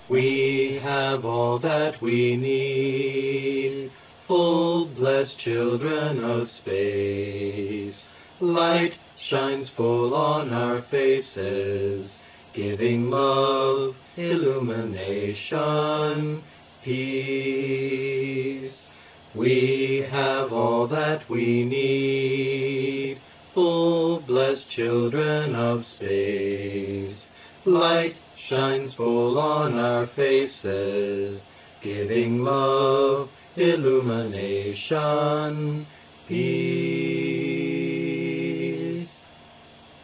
We have all that we need, full blessed children of space. Light shines full on our faces, giving love, illumination, peace. We have all that we need, full blessed children of space. Light shines full on our faces, giving love, illumination, peace.